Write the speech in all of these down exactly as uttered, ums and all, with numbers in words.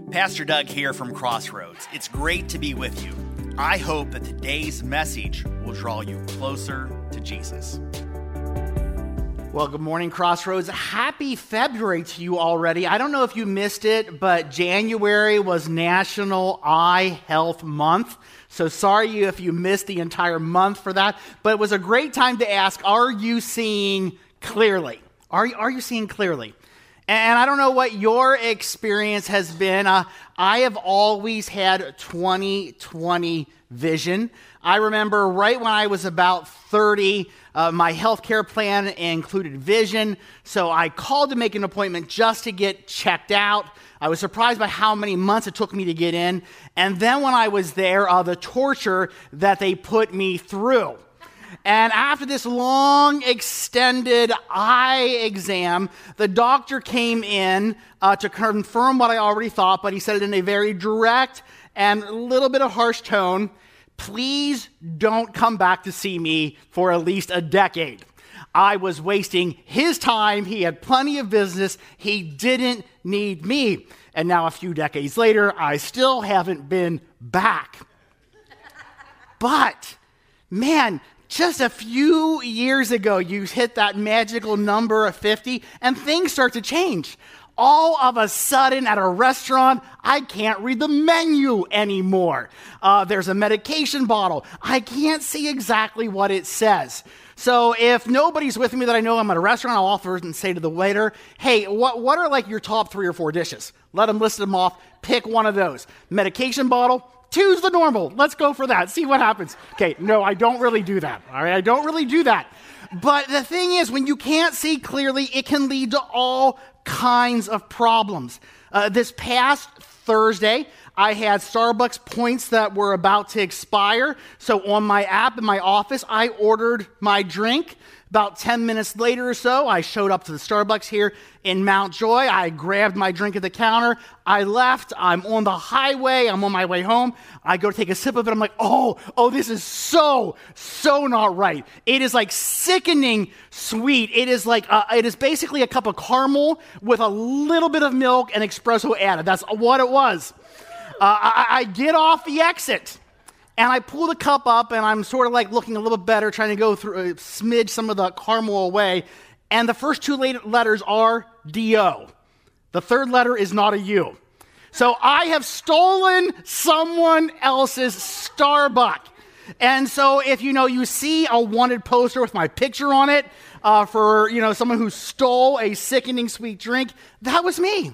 Pastor Doug here from Crossroads. It's great to be with you. I hope that today's message will draw you closer to Jesus. Well, good morning, Crossroads. Happy February to you already. I don't know if you missed it, but January was National Eye Health Month. So sorry you if you missed the entire month for that. But it was a great time to ask, are you seeing clearly? Are you, are you seeing clearly? And I don't know what your experience has been. Uh, I have always had twenty twenty vision. I remember right when I was about thirty, uh, my healthcare plan included vision. So I called to make an appointment just to get checked out. I was surprised by how many months it took me to get in. And then when I was there, uh, the torture that they put me through. And after this long, extended eye exam, the doctor came in uh, to confirm what I already thought, but he said it in a very direct and a little bit of harsh tone. Please don't come back to see me for at least a decade. I was wasting his time. He had plenty of business. He didn't need me. And now a few decades later, I still haven't been back. But, man, just a few years ago, you hit that magical number of fifty, and things start to change. All of a sudden, at a restaurant, I can't read the menu anymore. Uh, there's a medication bottle. I can't see exactly what it says. So if nobody's with me that I know I'm at a restaurant, I'll offer and say to the waiter, hey, what, what are like your top three or four dishes? Let them list them off. Pick one of those. Medication bottle. Two's the normal. Let's go for that. See what happens. Okay, no, I don't really do that. All right, I don't really do that. But the thing is, when you can't see clearly, it can lead to all kinds of problems. Uh, this past Thursday, I had Starbucks points that were about to expire. So on my app in my office, I ordered my drink. About ten minutes later or so, I showed up to the Starbucks here in Mount Joy. I grabbed my drink at the counter. I left. I'm on the highway. I'm on my way home. I go to take a sip of it. I'm like, oh, oh, this is so, so not right. It is like sickening sweet. It is like, uh, it is basically a cup of caramel with a little bit of milk and espresso added. That's what it was. Uh, I, I get off the exit. And I pull the cup up, and I'm sort of like looking a little bit better, trying to go through, uh, smidge some of the caramel away. And the first two letters are D O. The third letter is not a U. So I have stolen someone else's Starbucks. And so if, you know, you see a wanted poster with my picture on it uh, for, you know, someone who stole a sickening sweet drink, that was me.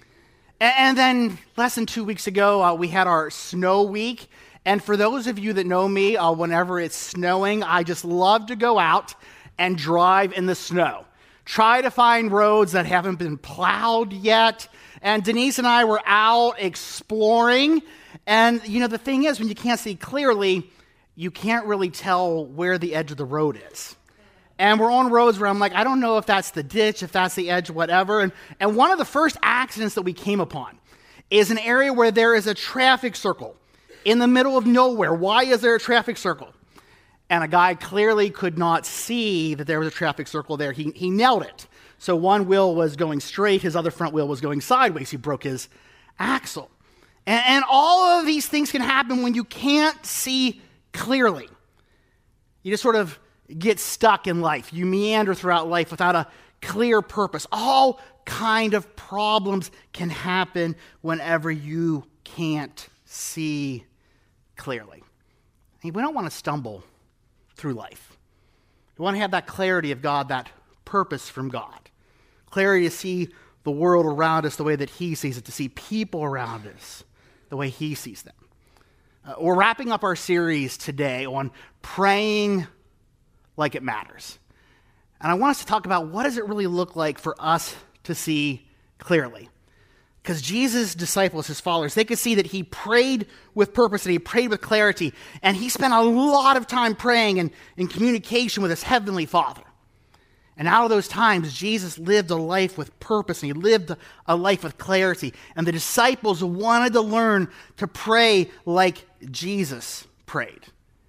And then less than two weeks ago, uh, we had our snow week. And for those of you that know me, uh, whenever it's snowing, I just love to go out and drive in the snow. Try to find roads that haven't been plowed yet. And Denise and I were out exploring. And, you know, the thing is, when you can't see clearly, you can't really tell where the edge of the road is. And we're on roads where I'm like, I don't know if that's the ditch, if that's the edge, whatever. And, and one of the first accidents that we came upon is an area where there is a traffic circle in the middle of nowhere. Why is there a traffic circle? And a guy clearly could not see that there was a traffic circle there. He, he nailed it. So one wheel was going straight, his other front wheel was going sideways. He broke his axle. And, and all of these things can happen when you can't see clearly. You just sort of get stuck in life. You meander throughout life without a clear purpose. All kind of problems can happen whenever you can't see clearly. We don't want to stumble through life. We want to have that clarity of God, that purpose from God. Clarity to see the world around us the way that He sees it, to see people around us the way He sees them. Uh, we're wrapping up our series today on praying like it matters. And I want us to talk about what does it really look like for us to see clearly. Because Jesus' disciples, his followers, they could see that he prayed with purpose and he prayed with clarity. And he spent a lot of time praying and in communication with his heavenly Father. And out of those times, Jesus lived a life with purpose and he lived a life with clarity. And the disciples wanted to learn to pray like Jesus prayed.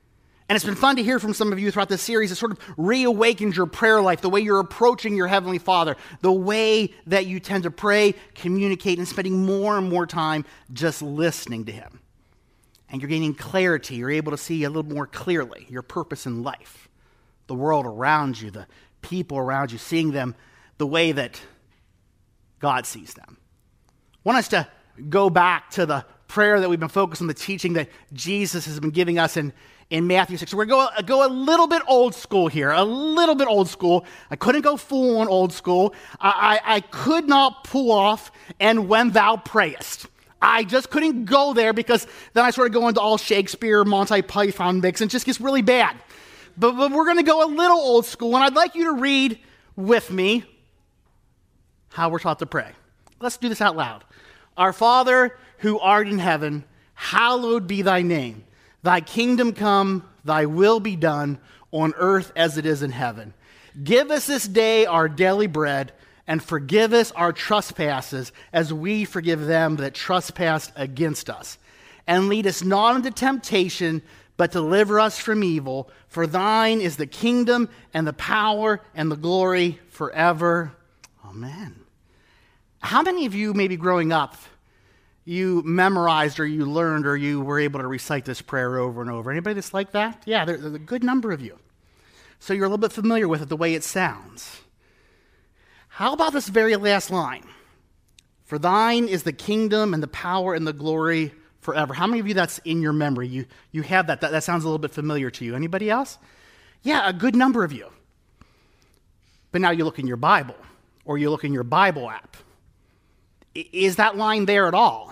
And it's been fun to hear from some of you throughout this series. It sort of reawakens your prayer life, the way you're approaching your Heavenly Father, the way that you tend to pray, communicate, and spending more and more time just listening to Him. And you're gaining clarity. You're able to see a little more clearly your purpose in life, the world around you, the people around you, seeing them the way that God sees them. I want us to go back to the prayer that we've been focused on, the teaching that Jesus has been giving us in, in Matthew six. So we're going to go a little bit old school here, a little bit old school. I couldn't go full on old school. I, I, I could not pull off "and when thou prayest." I just couldn't go there because then I sort of go into all Shakespeare, Monty Python mix, and it just gets really bad. But, but we're going to go a little old school, and I'd like you to read with me how we're taught to pray. Let's do this out loud. Our Father, who art in heaven, hallowed be thy name. Thy kingdom come, thy will be done, on earth as it is in heaven. Give us this day our daily bread, and forgive us our trespasses, as we forgive them that trespass against us. And lead us not into temptation, but deliver us from evil. For thine is the kingdom, and the power, and the glory forever. Amen. How many of you, maybe growing up, you memorized or you learned or you were able to recite this prayer over and over? Anybody that's like that? Yeah, there, there's a good number of you. So you're a little bit familiar with it, the way it sounds. How about this very last line? For thine is the kingdom and the power and the glory forever. How many of you that's in your memory? You, you have that. that. That sounds a little bit familiar to you. Anybody else? Yeah, a good number of you. But now you look in your Bible or you look in your Bible app. Is that line there at all?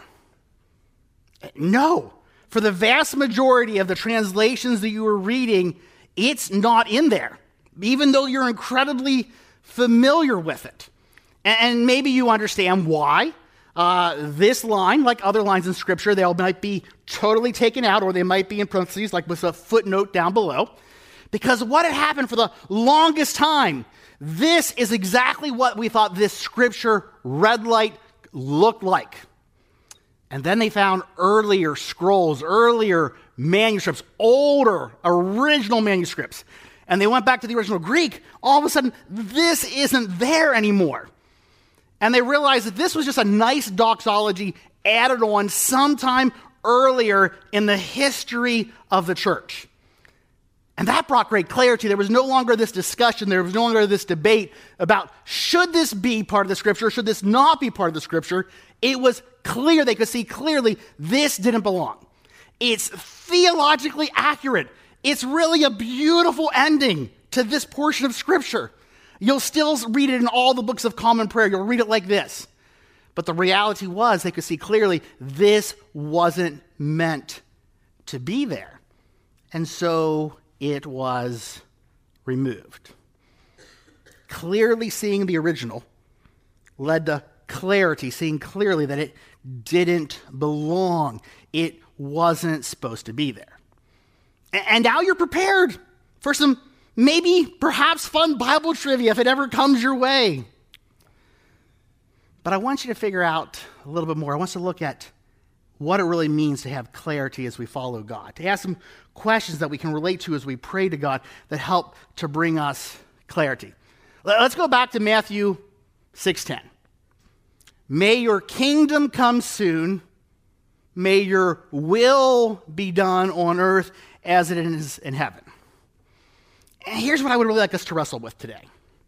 No. For the vast majority of the translations that you were reading, it's not in there, even though you're incredibly familiar with it. And maybe you understand why. Uh, this line, like other lines in Scripture, they all might be totally taken out, or they might be in parentheses, like with a footnote down below. Because what had happened for the longest time, this is exactly what we thought this Scripture red light looked like. And then they found earlier scrolls, earlier manuscripts, older original manuscripts. And they went back to the original Greek. All of a sudden, this isn't there anymore. And they realized that this was just a nice doxology added on sometime earlier in the history of the church. And that brought great clarity. There was no longer this discussion. There was no longer this debate about should this be part of the Scripture, should this not be part of the Scripture. It was clear. They could see clearly this didn't belong. It's theologically accurate. It's really a beautiful ending to this portion of Scripture. You'll still read it in all the books of common prayer. You'll read it like this. But the reality was they could see clearly this wasn't meant to be there. And so it was removed. Clearly seeing the original led to clarity, seeing clearly that it didn't belong. It wasn't supposed to be there. And now you're prepared for some maybe perhaps fun Bible trivia if it ever comes your way. But I want you to figure out a little bit more. I want us to look at what it really means to have clarity as we follow God, to ask some questions that we can relate to as we pray to God that help to bring us clarity. Let's go back to Matthew six ten. May your kingdom come soon. May your will be done on earth as it is in heaven. And here's what I would really like us to wrestle with today.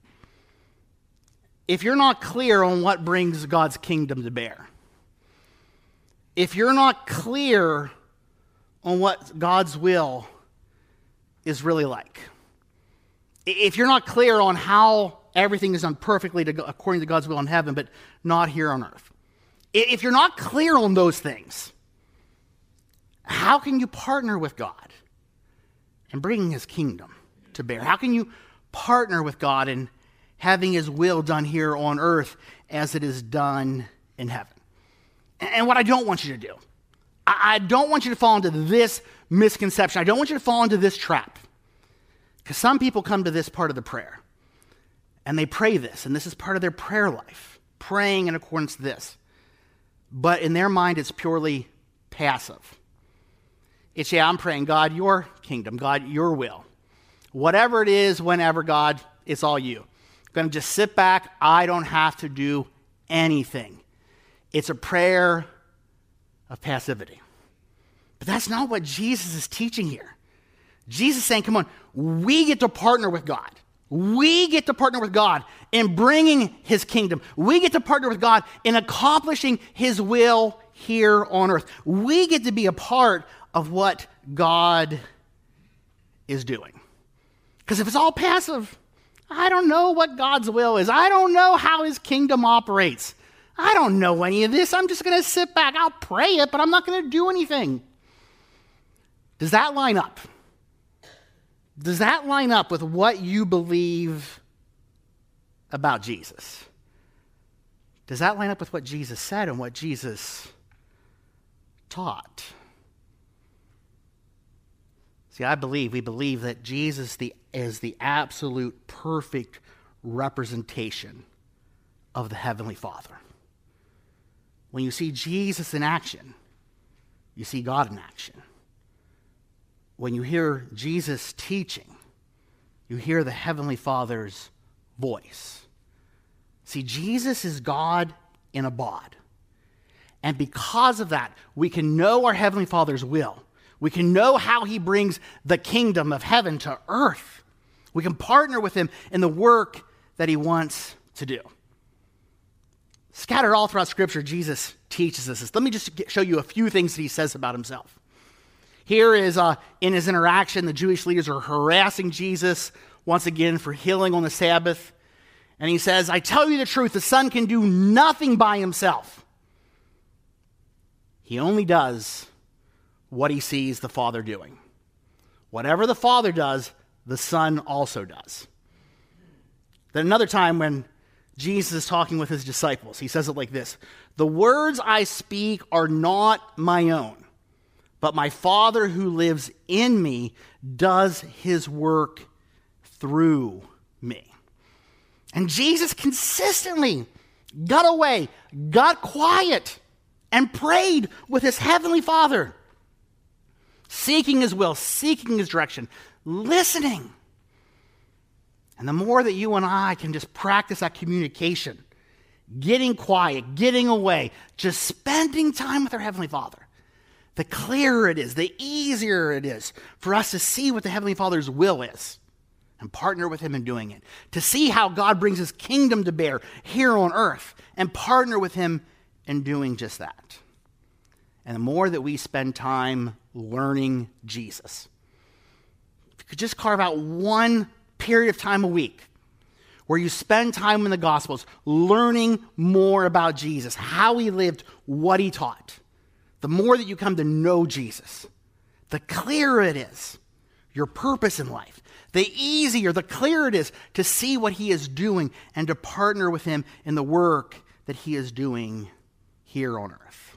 If you're not clear on what brings God's kingdom to bear, if you're not clear on what God's will is really like, if you're not clear on how everything is done perfectly to, according to God's will in heaven, but not here on earth, if you're not clear on those things, how can you partner with God in bringing His kingdom to bear? How can you partner with God in having His will done here on earth as it is done in heaven? And what I don't want you to do, I don't want you to fall into this misconception. I don't want you to fall into this trap. Because some people come to this part of the prayer, and they pray this, and this is part of their prayer life, praying in accordance to this. But in their mind, it's purely passive. It's, yeah, I'm praying, God, your kingdom, God, your will. Whatever it is, whenever, God, it's all you. I'm going to just sit back. I don't have to do anything. It's a prayer of passivity. But that's not what Jesus is teaching here. Jesus is saying, come on, we get to partner with God. We get to partner with God in bringing his kingdom. We get to partner with God in accomplishing his will here on earth. We get to be a part of what God is doing. Because if it's all passive, I don't know what God's will is. I don't know how his kingdom operates. I don't know any of this. I'm just going to sit back. I'll pray it, but I'm not going to do anything. Does that line up? Does that line up with what you believe about Jesus? Does that line up with what Jesus said and what Jesus taught? See, I believe, we believe that Jesus the, is the absolute perfect representation of the Heavenly Father. When you see Jesus in action, you see God in action. When you hear Jesus teaching, you hear the Heavenly Father's voice. See, Jesus is God in a bod. And because of that, we can know our Heavenly Father's will. We can know how he brings the kingdom of heaven to earth. We can partner with him in the work that he wants to do. Scattered all throughout Scripture, Jesus teaches us this. Let me just show you a few things that he says about himself. Here is, uh, in his interaction, the Jewish leaders are harassing Jesus once again for healing on the Sabbath. And he says, I tell you the truth, the Son can do nothing by himself. He only does what he sees the Father doing. Whatever the Father does, the Son also does. Then another time when Jesus is talking with his disciples, he says it like this: the words I speak are not my own, but my Father who lives in me does his work through me. And Jesus consistently got away, got quiet, and prayed with his Heavenly Father, seeking his will, seeking his direction, listening. And the more that you and I can just practice that communication, getting quiet, getting away, just spending time with our Heavenly Father, the clearer it is, the easier it is for us to see what the Heavenly Father's will is and partner with him in doing it. To see how God brings his kingdom to bear here on earth and partner with him in doing just that. And the more that we spend time learning Jesus, if you could just carve out one period of time a week where you spend time in the Gospels learning more about Jesus, how he lived, what he taught, the more that you come to know Jesus, the clearer it is, your purpose in life, the easier, the clearer it is to see what he is doing and to partner with him in the work that he is doing here on earth.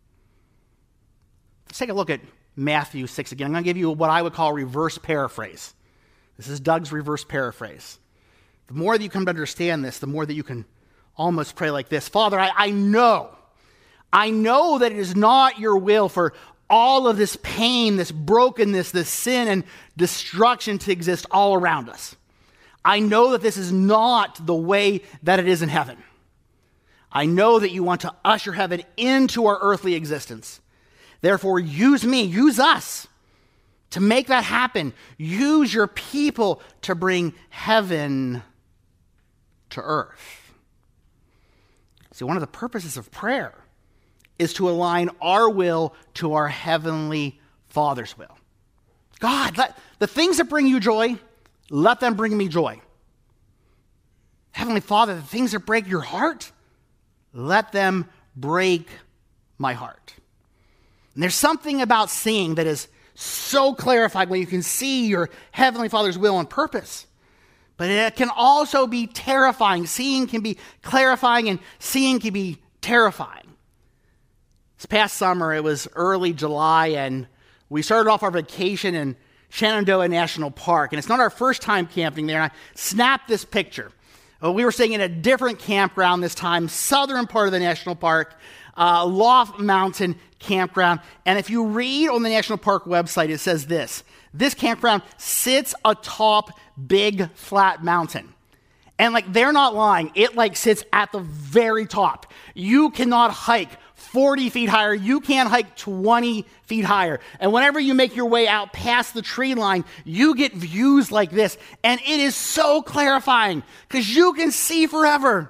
Let's take a look at Matthew six again. I'm going to give you what I would call a reverse paraphrase. This is Doug's reverse paraphrase. The more that you come to understand this, the more that you can almost pray like this: Father, I, I know, I know that it is not your will for all of this pain, this brokenness, this sin and destruction to exist all around us. I know that this is not the way that it is in heaven. I know that you want to usher heaven into our earthly existence. Therefore, use me, use us to make that happen. Use your people to bring heaven to earth. See, one of the purposes of prayer is to align our will to our Heavenly Father's will. God, let the things that bring you joy, let them bring me joy. Heavenly Father, the things that break your heart, let them break my heart. And there's something about seeing that is so clarified when you can see your Heavenly Father's will and purpose. But it can also be terrifying. Seeing can be clarifying and seeing can be terrifying. This past summer, it was early July, and we started off our vacation in Shenandoah National Park. And it's not our first time camping there. And I snapped this picture Uh, we were staying in a different campground this time, southern part of the national park, uh, Loft Mountain Campground. And if you read on the national park website, it says this: this campground sits atop big flat mountain. And like, they're not lying. It like sits at the very top. You cannot hike forty feet higher. You can't hike twenty feet higher. And whenever you make your way out past the tree line, you get views like this. And it is so clarifying because you can see forever.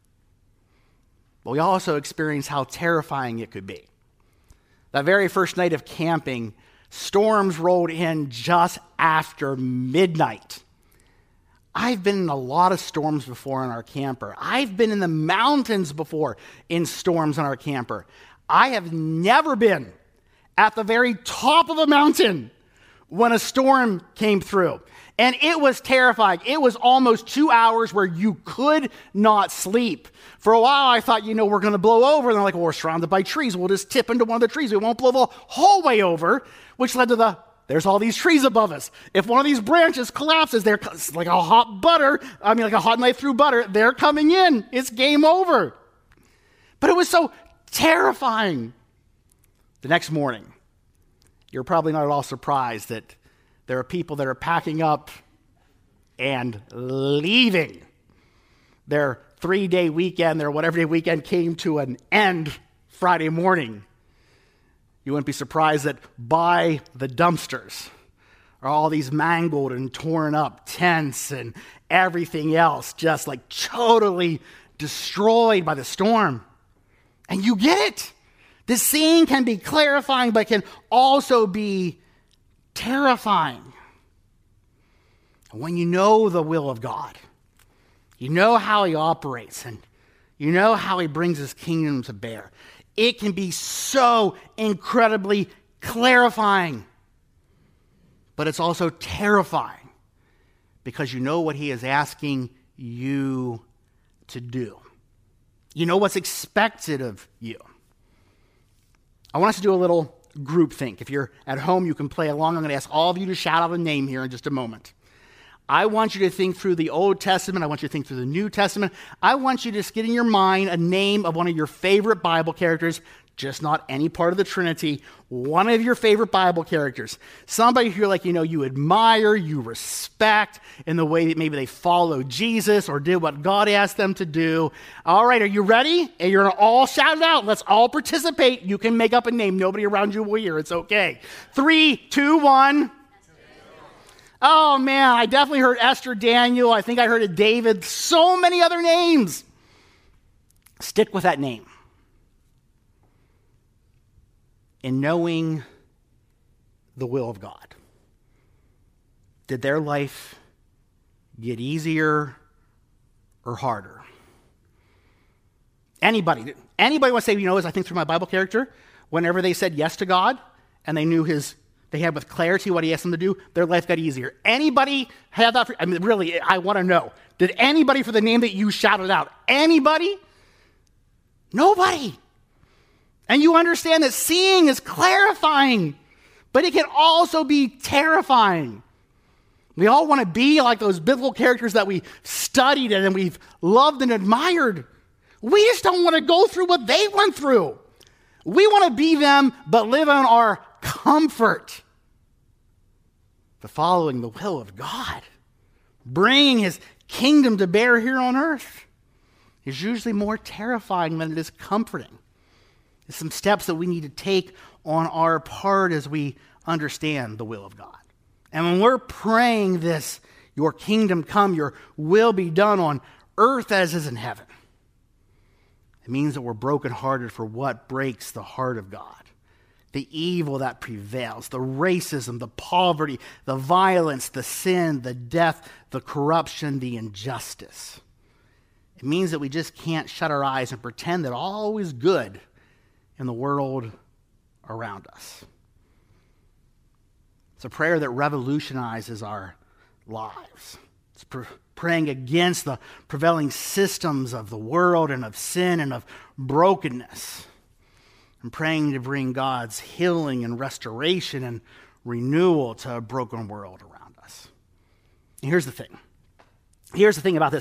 But we also experience how terrifying it could be. That very first night of camping, storms rolled in just after midnight. I've been in a lot of storms before in our camper. I've been in the mountains before in storms in our camper. I have never been at the very top of a mountain when a storm came through. And it was terrifying. It was almost two hours where you could not sleep. For a while, I thought, you know, we're going to blow over. And they're like, well, we're surrounded by trees. We'll just tip into one of the trees. We won't blow the whole way over, which led to the There's all these trees above us. If one of these branches collapses, they're like a hot butter, I mean, like a hot knife through butter, they're coming in. It's game over. But it was so terrifying. The next morning, you're probably not at all surprised that there are people that are packing up and leaving. Their three-day weekend, their whatever-day weekend came to an end Friday morning. You wouldn't be surprised that by the dumpsters are all these mangled and torn up tents and everything else, just like totally destroyed by the storm. And you get it. The scene can be clarifying, but can also be terrifying. When you know the will of God, you know how he operates, and you know how he brings his kingdom to bear, it can be so incredibly clarifying, but it's also terrifying because you know what he is asking you to do. You know what's expected of you. I want us to do a little group think. If you're at home, you can play along. I'm going to ask all of you to shout out a name here in just a moment. I want you to think through the Old Testament. I want you to think through the New Testament. I want you to just get in your mind a name of one of your favorite Bible characters, just not any part of the Trinity, one of your favorite Bible characters. Somebody who you're like, you know, you admire, you respect in the way that maybe they followed Jesus or did what God asked them to do. All right, are you ready? And you're going to all shout it out. Let's all participate. You can make up a name. Nobody around you will hear. It's okay. Three, two, one. Oh, man, I definitely heard Esther, Daniel. I think I heard of David. So many other names. Stick with that name. In knowing the will of God, did their life get easier or harder? Anybody, anybody want to say, you know, as I think through my Bible character, whenever they said yes to God and they knew his They had with clarity what he asked them to do, their life got easier. Anybody have that? For, I mean, really, I want to know. Did anybody for the name that you shouted out? Anybody? Nobody. And you understand that seeing is clarifying, but it can also be terrifying. We all want to be like those biblical characters that we studied and we've loved and admired. We just don't want to go through what they went through. We want to be them, but live on our comfort. But following the will of God, bringing his kingdom to bear here on earth, is usually more terrifying than it is comforting. There's some steps that we need to take on our part as we understand the will of God. And when we're praying this, your kingdom come, your will be done on earth as is in heaven, it means that we're brokenhearted for what breaks the heart of God. The evil that prevails, the racism, the poverty, the violence, the sin, the death, the corruption, the injustice. It means that we just can't shut our eyes and pretend that all is good in the world around us. It's a prayer that revolutionizes our lives. It's pr- praying against the prevailing systems of the world and of sin and of brokenness. And praying to bring God's healing and restoration and renewal to a broken world around us. And here's the thing. Here's the thing about this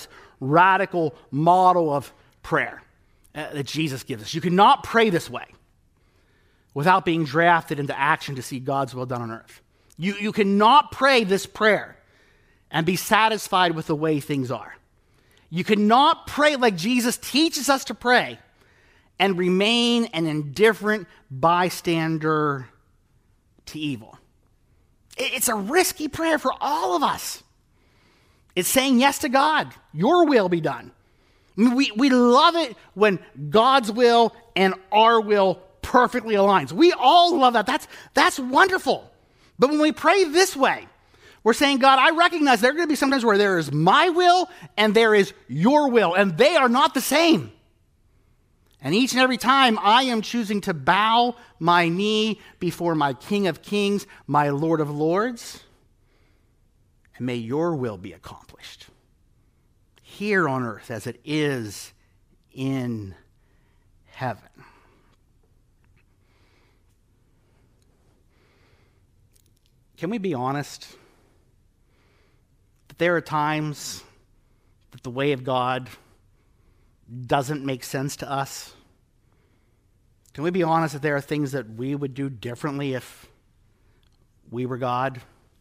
radical model of prayer uh, that Jesus gives us. You cannot pray this way without being drafted into action to see God's will done on earth. You, you cannot pray this prayer and be satisfied with the way things are. You cannot pray like Jesus teaches us to pray and remain an indifferent bystander to evil. It's a risky prayer for all of us. It's saying yes to God. Your will be done. I mean, we, we love it when God's will and our will perfectly aligns. We all love that. That's, that's wonderful. But when we pray this way, we're saying, God, I recognize there are going to be sometimes where there is my will and there is your will, and they are not the same. And each and every time I am choosing to bow my knee before my King of Kings, my Lord of Lords, and may your will be accomplished here on earth as it is in heaven. Can we be honest that there are times that the way of God doesn't make sense to us? Can we be honest that there are things that we would do differently if we were God?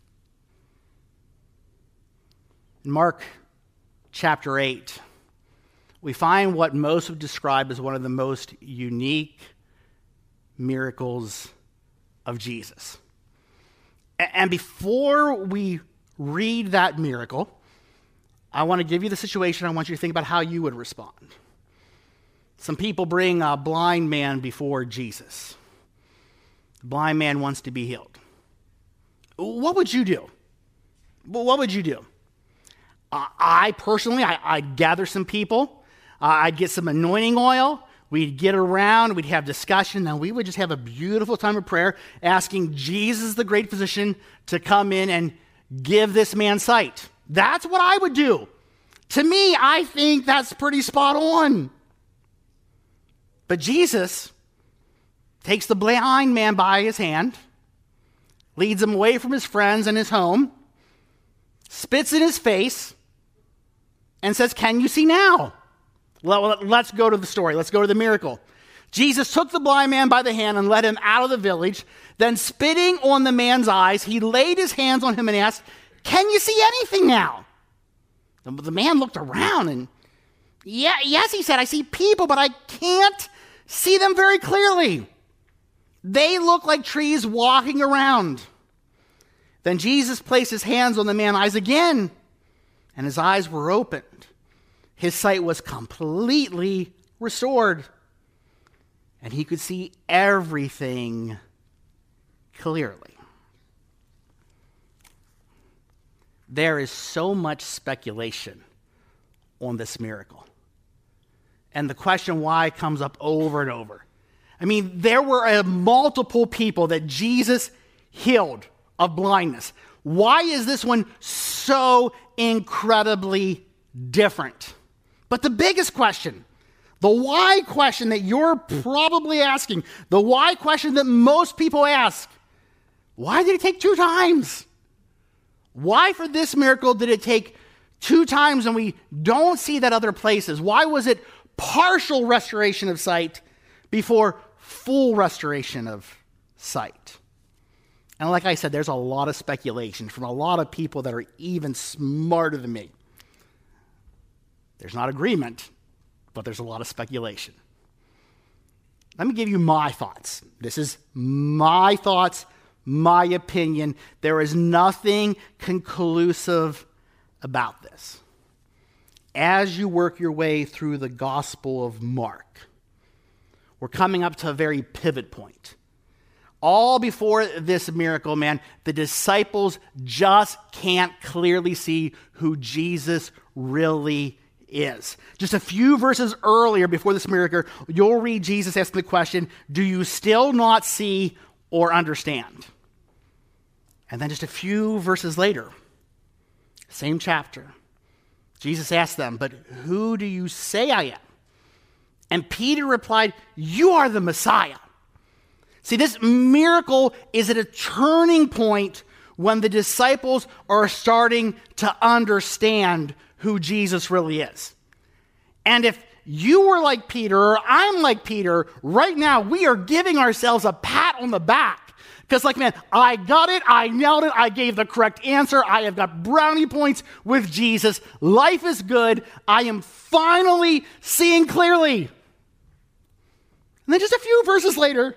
In Mark chapter eight, we find what most would describe as one of the most unique miracles of Jesus. And before we read that miracle, I want to give you the situation. I want you to think about how you would respond. Some people bring a blind man before Jesus. The blind man wants to be healed. What would you do? Well, what would you do? Uh, I personally, I, I'd gather some people. Uh, I'd get some anointing oil. We'd get around, we'd have discussion, and we would just have a beautiful time of prayer, asking Jesus, the great physician, to come in and give this man sight. That's what I would do. To me, I think that's pretty spot on. But Jesus takes the blind man by his hand, leads him away from his friends and his home, spits in his face, and says, "Can you see now?" Let's go to the story. Let's go to the miracle. Jesus took the blind man by the hand and led him out of the village. Then, spitting on the man's eyes, he laid his hands on him and asked, "Can you see anything now?" The man looked around and, yeah, yes, he said, "I see people, but I can't see them very clearly. They look like trees walking around." Then Jesus placed his hands on the man's eyes again, and his eyes were opened. His sight was completely restored, and he could see everything clearly. There is so much speculation on this miracle, and the question why comes up over and over. I mean, there were uh, multiple people that Jesus healed of blindness. Why is this one so incredibly different? But the biggest question, the why question that you're probably asking, the why question that most people ask, why did it take two times? Why for this miracle did it take two times and we don't see that other places? Why was it partial restoration of sight before full restoration of sight? And like I said, there's a lot of speculation from a lot of people that are even smarter than me. There's not agreement, but there's a lot of speculation. Let me give you my thoughts. This is my thoughts, my opinion. There is nothing conclusive about this. As you work your way through the Gospel of Mark, we're coming up to a very pivot point. All before this miracle, man, the disciples just can't clearly see who Jesus really is. is. Just a few verses earlier before this miracle, you'll read Jesus asking the question, "Do you still not see or understand?" And then just a few verses later, same chapter, Jesus asked them, "But who do you say I am?" And Peter replied, "You are the Messiah." See, this miracle is at a turning point when the disciples are starting to understand who Jesus really is. And if you were like Peter, or I'm like Peter, right now we are giving ourselves a pat on the back. Because like, man, I got it, I nailed it, I gave the correct answer, I have got brownie points with Jesus, life is good, I am finally seeing clearly. And then just a few verses later,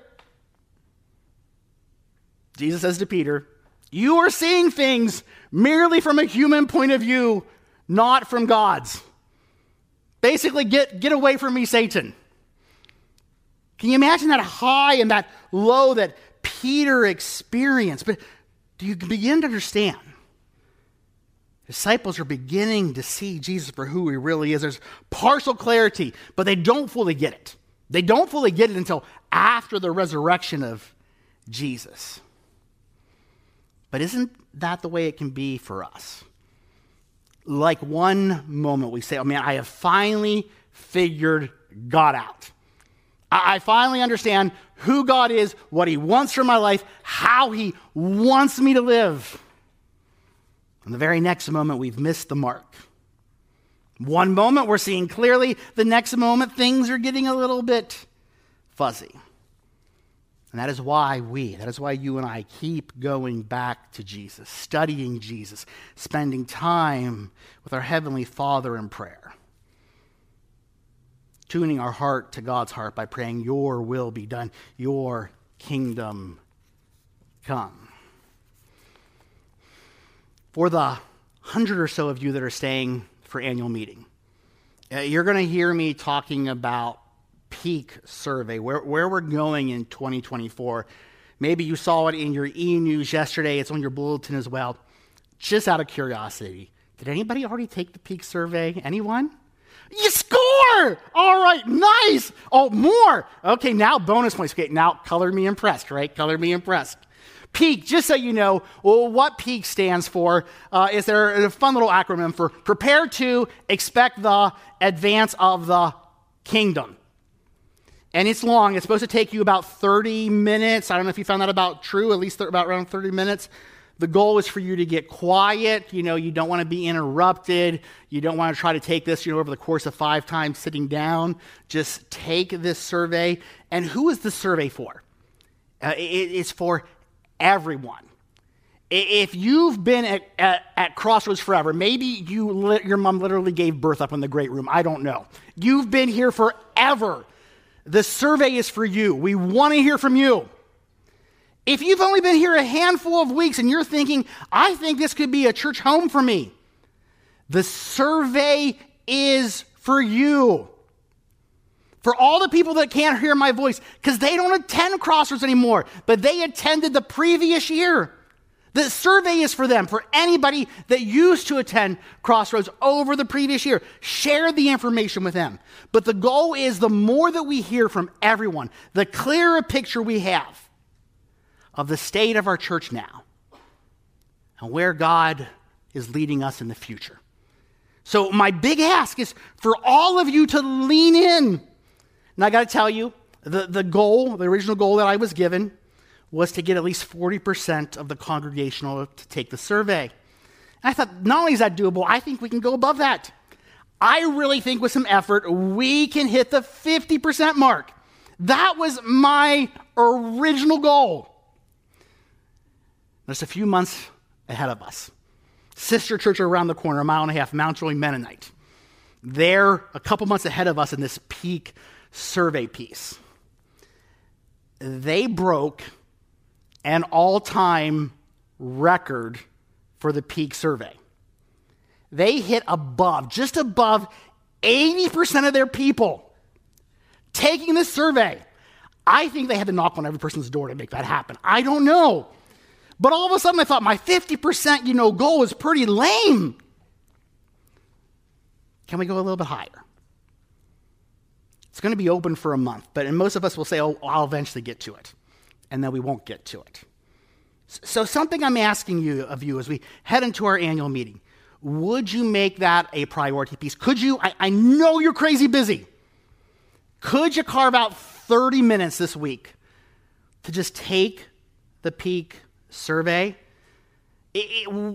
Jesus says to Peter, you are seeing things merely from a human point of view, not from God's. Basically, get, get away from me, Satan. Can you imagine that high and that low that Peter experienced? But do you begin to understand? Disciples are beginning to see Jesus for who he really is. There's partial clarity, but they don't fully get it. They don't fully get it until after the resurrection of Jesus. But isn't that the way it can be for us? Like one moment we say, oh man, I have finally figured God out. I finally understand who God is, what he wants for my life, how he wants me to live. And the very next moment, we've missed the mark. One moment, we're seeing clearly. The next moment, things are getting a little bit fuzzy. And that is why we, that is why you and I keep going back to Jesus, studying Jesus, spending time with our Heavenly Father in prayer. Tuning our heart to God's heart by praying, your will be done, your kingdom come. For the hundred or so of you that are staying for annual meeting, uh, you're going to hear me talking about Peak Survey, where, where we're going in twenty twenty-four. Maybe you saw it in your e-news yesterday. It's on your bulletin as well. Just out of curiosity, did anybody already take the Peak Survey? Anyone? You score! All right, nice. Oh, more. Okay, now bonus points. Okay, now color me impressed, right? Color me impressed. Peak, just so you know, well, what Peak stands for uh, is there a fun little acronym for prepare to, expect the, advance of the kingdom. And it's long. It's supposed to take you about thirty minutes. I don't know if you found that about true, at least th- about around thirty minutes. The goal is for you to get quiet. You know, you don't want to be interrupted. You don't want to try to take this, you know, over the course of five times sitting down. Just take this survey. And who is the survey for? Uh, it, it's for everyone. If you've been at, at, at Crossroads forever, maybe you li- your mom literally gave birth up in the great room. I don't know. You've been here forever. The survey is for you. We want to hear from you. If you've only been here a handful of weeks and you're thinking, I think this could be a church home for me, the survey is for you. For all the people that can't hear my voice, because they don't attend Crossroads anymore, but they attended the previous year. The survey is for them, for anybody that used to attend Crossroads over the previous year. Share the information with them. But the goal is the more that we hear from everyone, the clearer picture we have of the state of our church now and where God is leading us in the future. So my big ask is for all of you to lean in. And I got to tell you, the, the goal, the original goal that I was given was to get at least forty percent of the congregational to take the survey. And I thought, not only is that doable, I think we can go above that. I really think with some effort, we can hit the fifty percent mark. That was my original goal. There's a few months ahead of us. Sister church around the corner, a mile and a half, Mount Joy Mennonite. They're a couple months ahead of us in this Peak Survey piece. They broke an all-time record for the Peak Survey. They hit above, just above eighty percent of their people taking this survey. I think they had to knock on every person's door to make that happen. I don't know. But all of a sudden I thought my fifty percent, you know, goal is pretty lame. Can we go a little bit higher? It's going to be open for a month, but and most of us will say, oh, I'll eventually get to it. And then we won't get to it. So something I'm asking you of you as we head into our annual meeting, would you make that a priority piece? Could you, I, I know you're crazy busy. Could you carve out thirty minutes this week to just take the Peak Survey? It, it,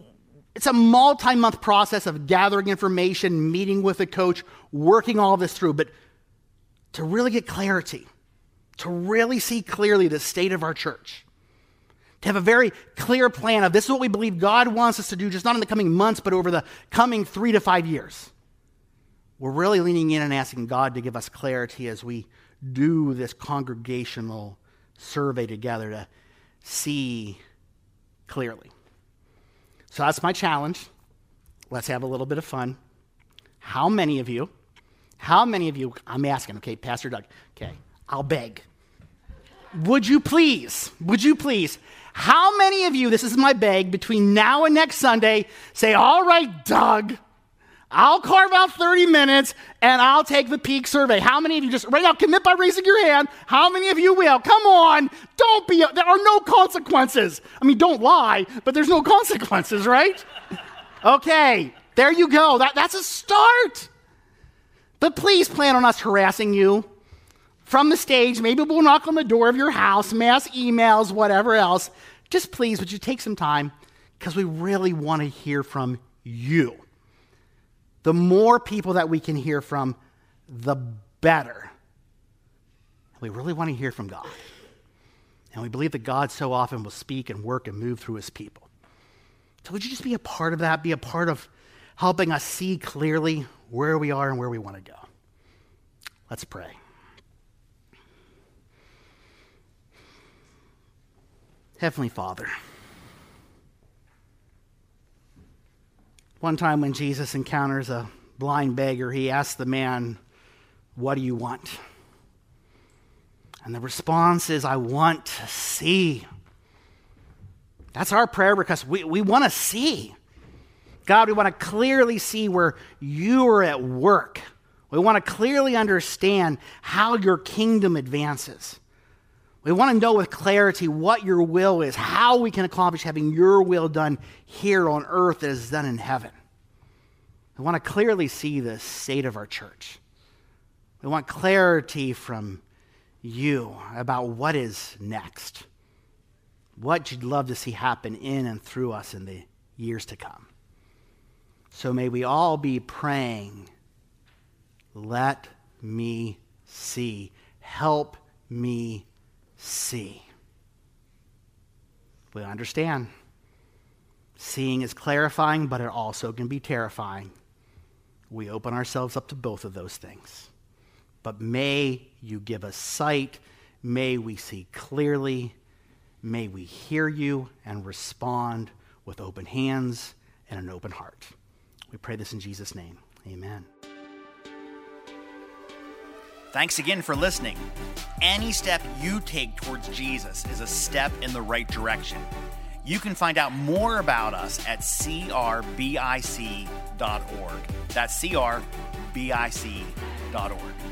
It's a multi-month process of gathering information, meeting with a coach, working all this through. But to really get clarity, to really see clearly the state of our church, to have a very clear plan of this is what we believe God wants us to do, just not in the coming months, but over the coming three to five years. We're really leaning in and asking God to give us clarity as we do this congregational survey together to see clearly. So that's my challenge. Let's have a little bit of fun. How many of you, how many of you, I'm asking, okay, Pastor Doug, okay, I'll beg. Would you please, would you please, how many of you, this is my beg, between now and next Sunday, say, all right, Doug, I'll carve out thirty minutes and I'll take the peak survey. How many of you just, right now, commit by raising your hand. How many of you will? Come on. Don't be, there are no consequences. I mean, don't lie, but there's no consequences, right? Okay, there you go. That, that's a start. But please plan on us harassing you from the stage. Maybe we'll knock on the door of your house, mass emails, whatever else. Just please, would you take some time? Because we really want to hear from you. The more people that we can hear from, the better. We really want to hear from God. And we believe that God so often will speak and work and move through his people. So would you just be a part of that, be a part of helping us see clearly where we are and where we want to go? Let's pray. Heavenly Father, one time when Jesus encounters a blind beggar, he asks the man, what do you want? And the response is, I want to see. That's our prayer because we, we want to see. God, we want to clearly see where you are at work. We want to clearly understand how your kingdom advances. We want to know with clarity what your will is, how we can accomplish having your will done here on earth as done in heaven. We want to clearly see the state of our church. We want clarity from you about what is next, what you'd love to see happen in and through us in the years to come. So may we all be praying, let me see, help me see. We understand. Seeing is clarifying, but it also can be terrifying. We open ourselves up to both of those things. But may you give us sight. May we see clearly. May we hear you and respond with open hands and an open heart. We pray this in Jesus' name. Amen. Thanks again for listening. Any step you take towards Jesus is a step in the right direction. You can find out more about us at c r b i c dot org. That's c r b i c dot org.